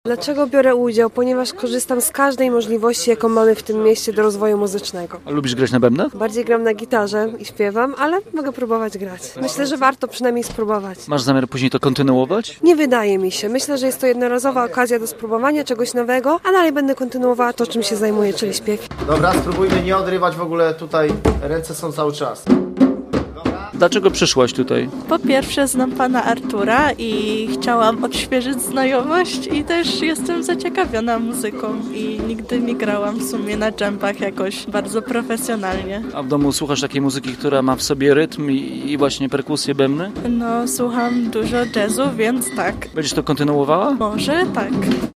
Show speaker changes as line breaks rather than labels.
Dlaczego biorę udział? Ponieważ korzystam z każdej możliwości, jaką mamy w tym mieście do rozwoju muzycznego.
A lubisz grać na bębnach?
Bardziej gram na gitarze i śpiewam, ale mogę próbować grać. Myślę, że warto przynajmniej spróbować.
Masz zamiar później to kontynuować?
Nie wydaje mi się. Myślę, że jest to jednorazowa okazja do spróbowania czegoś nowego, a dalej będę kontynuowała to, czym się zajmuję, czyli śpiew.
Dobra, spróbujmy nie odrywać w ogóle tutaj. Ręce są cały czas.
Dlaczego przyszłaś tutaj?
Po pierwsze znam pana Artura i chciałam odświeżyć znajomość i też jestem zaciekawiona muzyką i nigdy nie grałam w sumie na dżembach jakoś bardzo profesjonalnie.
A w domu słuchasz takiej muzyki, która ma w sobie rytm i właśnie perkusję, bębny?
No, słucham dużo jazzu, więc tak.
Będziesz to kontynuowała?
Może tak.